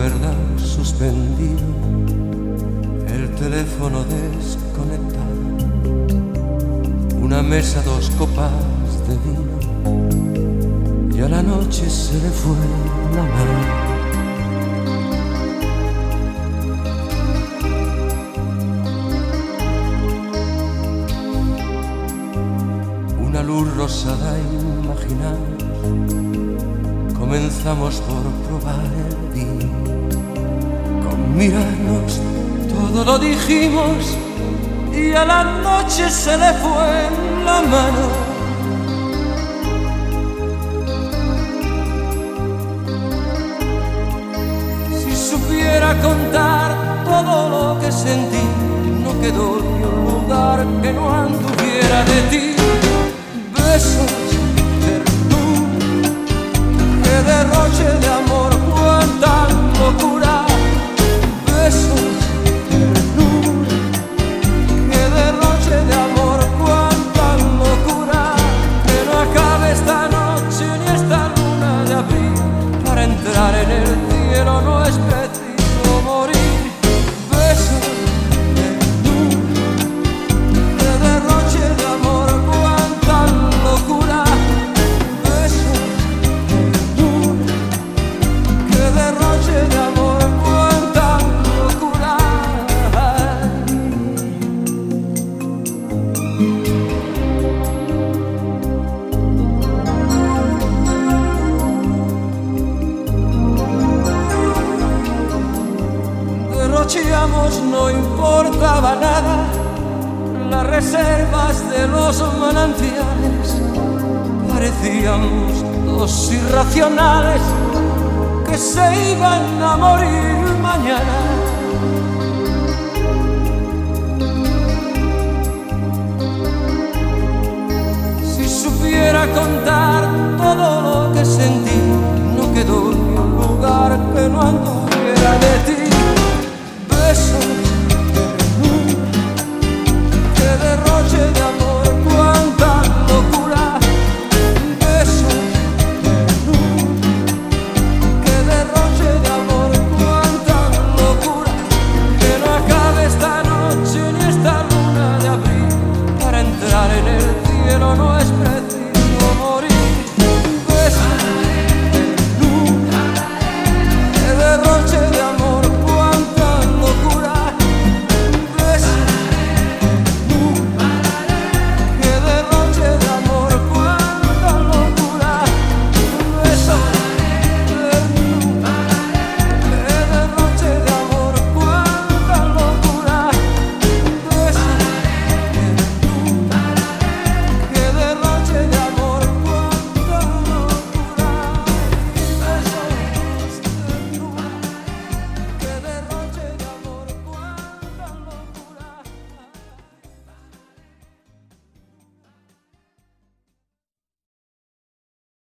cuerda suspendido, el teléfono desconectado, una mesa, 2 copas de vino, y a la noche se le fue la mano. Una luz rosada imaginamos, comenzamos por probar el vino. Con mirarnos todo lo dijimos y a la noche se le fue la mano. Si supiera contar todo lo que sentí, no quedó ni un lugar que no anduviera de ti. Besos, ternura, qué derroche de amor, cuánta locura. Besos, ternura, qué derroche de amor, cuánta locura. Que no acabe esta noche ni esta luna de abril. Para entrar en el cielo no es preciso morir. Besos, ternura, qué derroche de amor, cuánta locura. Besos, ternura, qué derroche de amor, cuánta locura. Derrocheamos, no importaba nada, las reservas de los manantiales. Parecíamos dos irracionales que se iban a morir mañana.